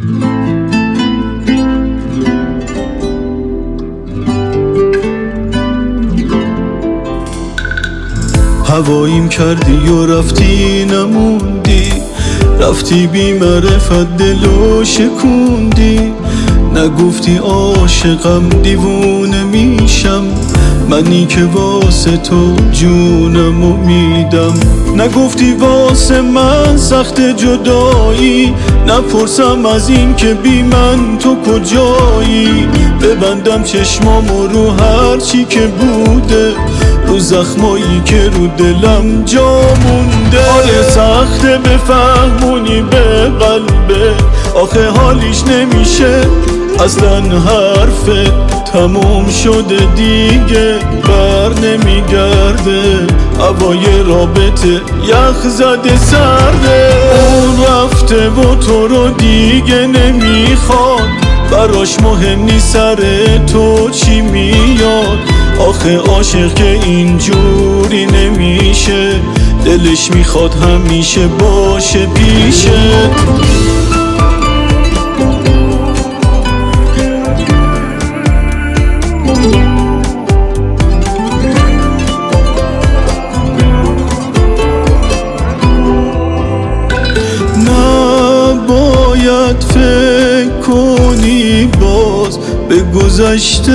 هواییم کردی و رفتی نموندی، رفتی بی معرفت دلو شکوندی. نگفتی عاشقم دیوونه میشم، منی که واسه تو جونمو میدم. نگفتی واسه من سخت جدایی، نپرسم از این که بی من تو کجایی. ببندم چشمامو رو هر چی که بوده، رو زخمایی که رو دلم جا مونده. حال سخته بفهمونی به قلبه، آخه حالیش نمیشه اصلا حرفت. تموم شده دیگه بر نمیگرده، هوای رابطه یخ زده سرده. اون رفته و تو رو دیگه نمیخواد، براش مهم نیست سر تو چی میاد. آخه عاشق که اینجوری نمیشه، دلش میخواد همیشه باشه پیشت. نباید فکر کنی باز به گذشته،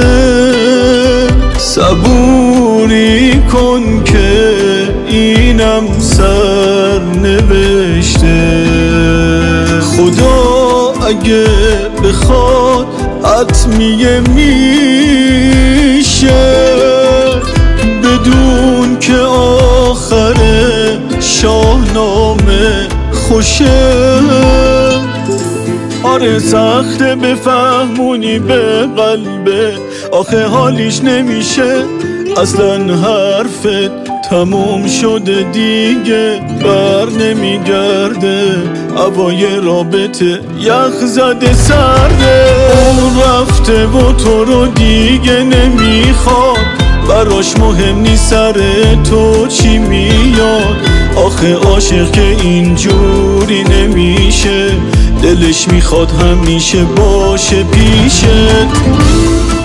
صبوری کن که اینم سر نوشته. خدا اگه بخواد حتمیه میشه، بدون که آخر شاهنامه خوشه. آره سخته بفهمونی به قلبه، آخه حالیش نمیشه اصلا حرفت. تموم شده دیگه بر نمیگرده، هوای رابطه یخ زده سرده. اون رفته و تو رو دیگه نمیخواد، براش مهم نیست سر تو چی میاد. آخه عاشق که اینجوری نمیشه، دلش میخواد همیشه باشه پیشت.